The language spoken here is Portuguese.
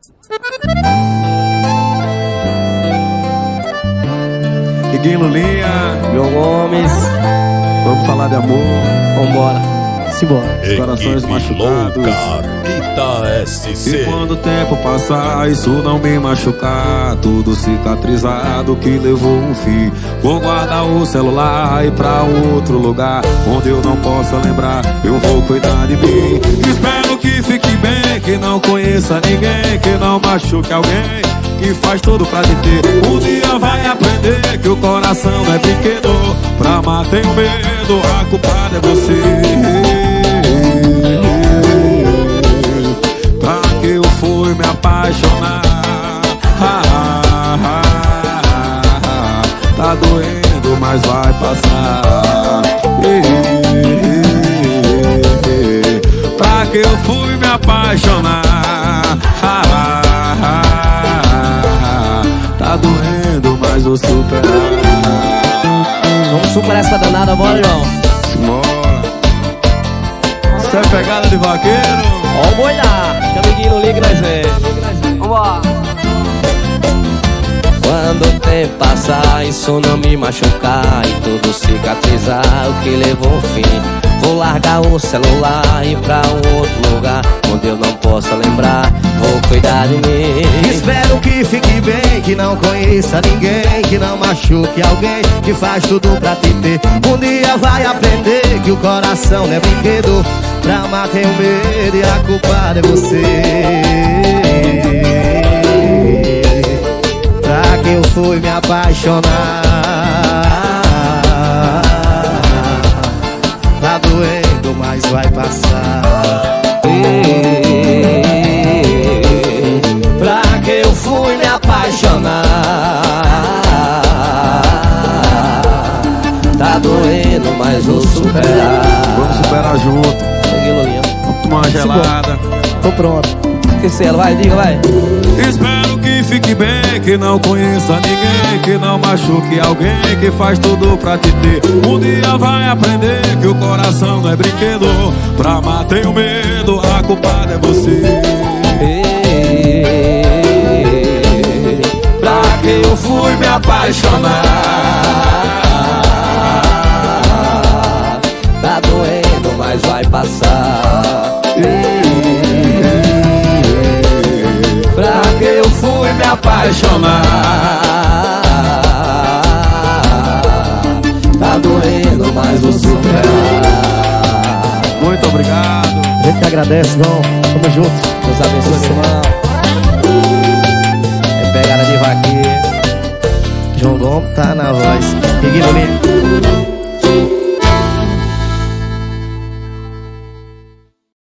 Iguinho Lulinha, João Gomes, vamos falar de amor. vambora, simbora. Os corações machucados. Ita SC. E quando o tempo passar, isso não me machucar, tudo cicatrizado que levou um fim. Vou guardar o celular e ir pra outro lugar onde eu não possa lembrar, eu vou cuidar de mim. Espero que fique bem, que não conheça ninguém, que não machuque alguém, que faz tudo pra te ter. Um dia vai aprender que o coração não é brinquedo. Pra amar tenho medo, a culpada é você. Pra que eu fui me apaixonar? Tá doendo, mas vai passar. Pra que eu fui me apaixonar? Tá doendo, mas vou superar. Vamos superar essa danada, bora, João. Bora. Isso é pegada de vaqueiro. Ó o boi lá, chama Iguinho no ligue, nós vem. Vambora. Quando o tempo passar, isso não me machucar e tudo cicatrizar, o que levou um fim. Vou largar o celular e ir pra um outro lugar onde eu não possa lembrar, vou cuidar de mim. Espero que fique bem, que não conheça ninguém, que não machuque alguém, que faz tudo pra te ter. Um dia vai aprender que o coração não é brinquedo. Pra amar tenho medo e a culpada é você. Pra que eu fui me apaixonar? Tá doendo, mas vai passar. Pra que eu fui me apaixonar? Tá doendo, mas vou superar. Vamos superar junto. Vamos tomar uma gelada. Tô pronto. Esqueci ela, vai, diga, vai. Espero que fique bem, que não conheça ninguém, que não machuque alguém, que faz tudo pra te ter. Um dia vai aprender que o coração não é brinquedo. Pra amar tenho medo, a culpada é você. Pra que eu fui me apaixonar? Tá doendo, mas vai passar. Pra que eu fui me apaixonar? Tá doendo, mas vou superar. Muito obrigado. A gente que agradece, João. Tamo junto. Deus abençoe, irmão. É pegada de vaqueiro. João Gomes tá na voz. Iguinho Lulinha.